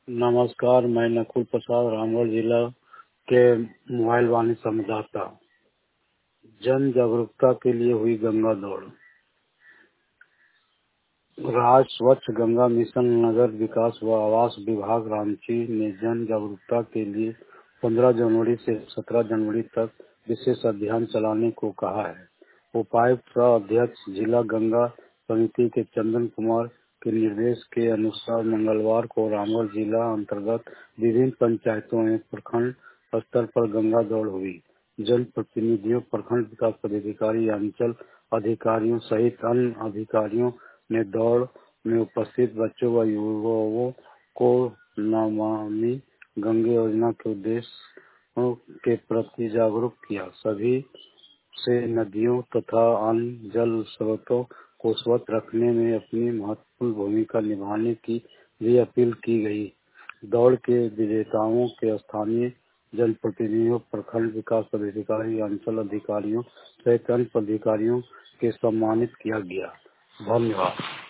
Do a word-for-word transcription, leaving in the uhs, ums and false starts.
नमस्कार, मैं नकुल प्रसाद रामगढ़ जिला के मोबाइल वाणी संवाददाता। जन जागरूकता के लिए हुई गंगा दौड़। राज्य स्वच्छ गंगा मिशन नगर विकास व आवास विभाग रांची ने जन जागरूकता के लिए पंद्रह जनवरी से सत्रह जनवरी तक विशेष अभियान चलाने को कहा है। उपायुक्त सह अध्यक्ष जिला गंगा समिति के चंदन कुमार के निर्देश के अनुसार मंगलवार को रामगढ़ जिला अंतर्गत विभिन्न पंचायतों में प्रखंड स्तर पर गंगा दौड़ हुई। जन प्रतिनिधियों, प्रखंड विकास पदाधिकारी, अंचल अधिकारियों सहित अन्य अधिकारियों ने दौड़ में उपस्थित बच्चों व युवाओं को नमामि गंगे योजना के उद्देश्यों के प्रति जागरूक किया। सभी से नदियों तथा अन्य जल स्रोतों को स्वच्छ रखने में अपनी महत्वपूर्ण भूमिका निभाने की भी अपील की गई। दौड़ के विजेताओं के स्थानीय जनप्रतिनिधियों, प्रखंड विकास पदाधिकारी, अंचल अधिकारियों सहित अन्य पदाधिकारियों के सम्मानित किया गया। धन्यवाद।